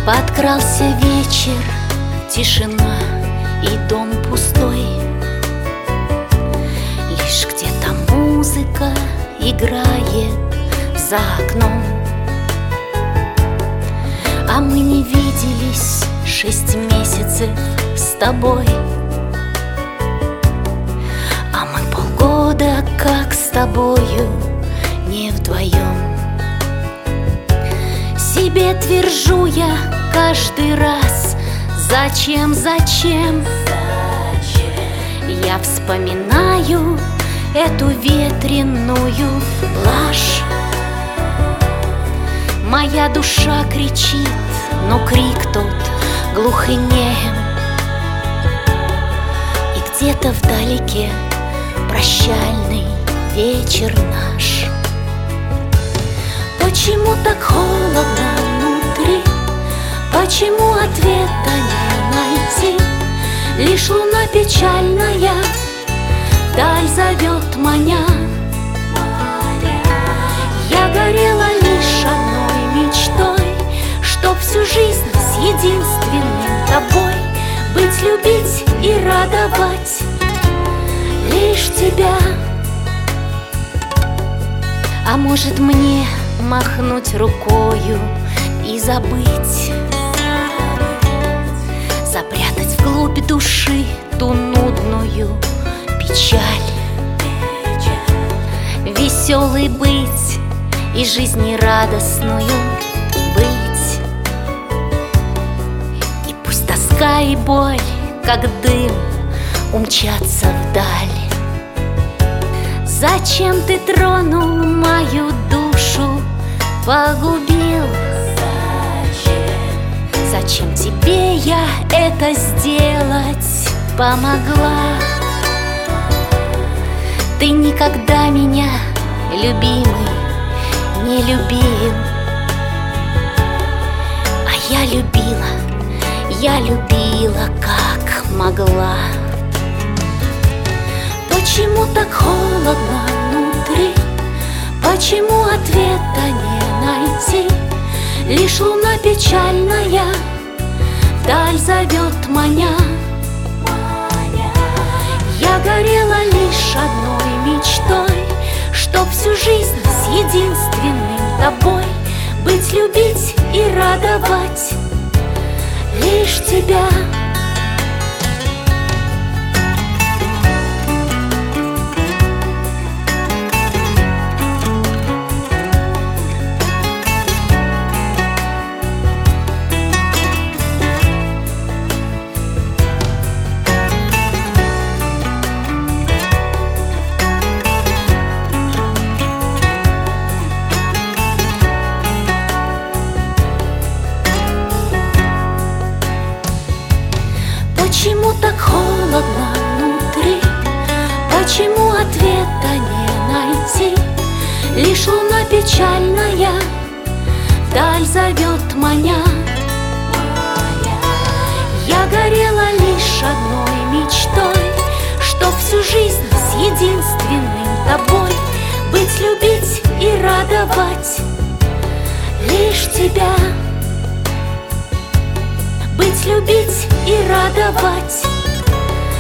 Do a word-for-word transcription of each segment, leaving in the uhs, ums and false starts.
Подкрался вечер, тишина и дом пустой. Лишь где-то музыка играет за окном. А мы не виделись шесть месяцев с тобой. А мы полгода как с тобою не вдвоем. Себе твержу я каждый раз: зачем, зачем? Я вспоминаю эту ветреную блажь. Моя душа кричит, но крик тот глух и нем. И где-то вдалеке прощальный вечер наш. Почему так холодно внутри? Почему ответа не найти? Лишь луна печальная вдаль зовет маня. Я горела лишь одной мечтой, чтоб всю жизнь с единственным тобой быть, любить и радовать лишь тебя. А может мне махнуть рукою и забыть, запрятать вглубь души ту нудную печаль, веселой быть и жизнерадостную быть. И пусть тоска и боль, как дым, умчатся вдаль. Зачем ты тронул мою душу, погубил? Зачем тебе я это сделать помогла? Ты никогда меня, любимый, не любил. А я любила, я любила, как могла. Почему так холодно внутри? Почему ответа не найти? Лишь луна печальная вдаль зовет маня. Я горела лишь одной мечтой, чтоб всю жизнь с единственным тобой быть, любить и радовать лишь тебя. Почему так холодно внутри? Почему ответа не найти? Лишь луна печальная вдаль зовет маня. Я горела лишь одной мечтой, чтоб всю жизнь с единственным тобой быть, любить и радовать лишь тебя. Быть, любить и радовать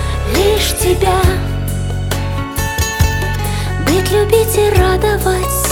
лишь тебя. Быть, любить и радовать